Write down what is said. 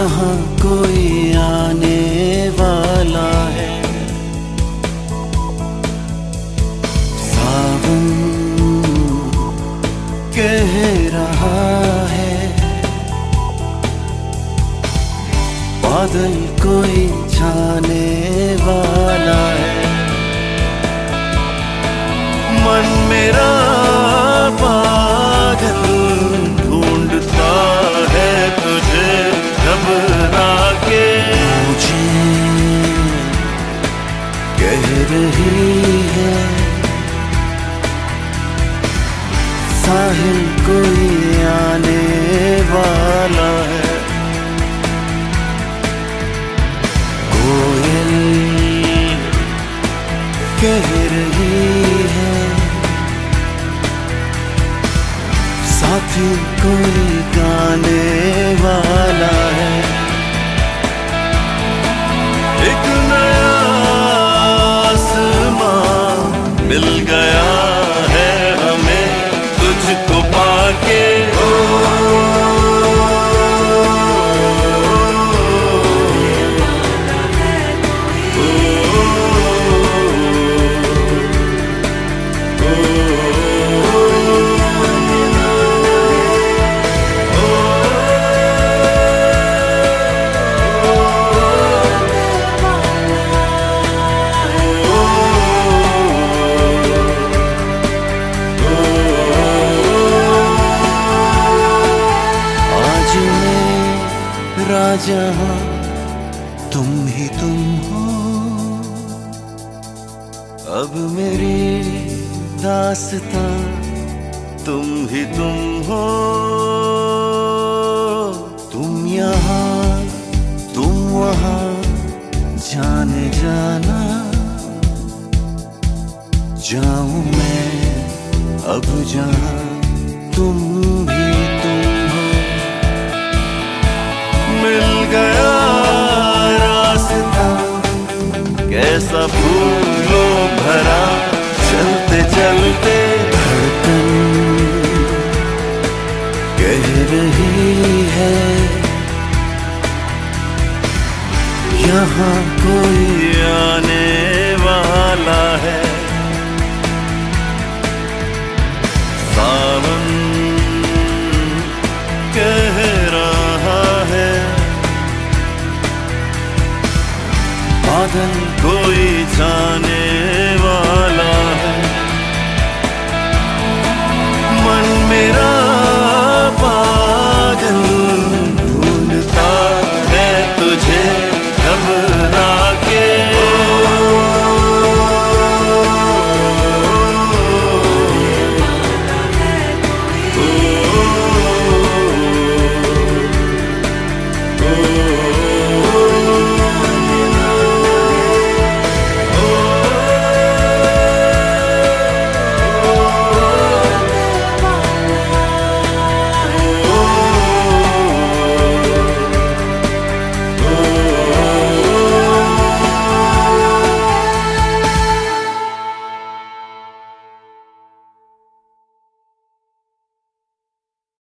यहाँ कोई आने वाला है। सावन कह रहा है, बादल कोई छाने वाला है। मन मेरा पागल ढूंढता है तुझे घबरा के। मुझे कह रही है साहिल कोई आने वाला है। कोयल कह रही है साथी कोई गाने वाला है। एक नया आसमां मिल गया है हमें तुझको पाके। जहाँ तुम ही तुम हो, अब मेरी दास्तां तुम ही तुम हो। तुम यहाँ तुम वहाँ जाने जाना, जाऊं मैं अब जहाँ तुम भी तुम हो। मिल गया रास्ता कैसा फूलों भरा, चलते चलते धड़कन कह रही है यहाँ कोई आने वाला है। सावन कह रहा है बादल कोई जाने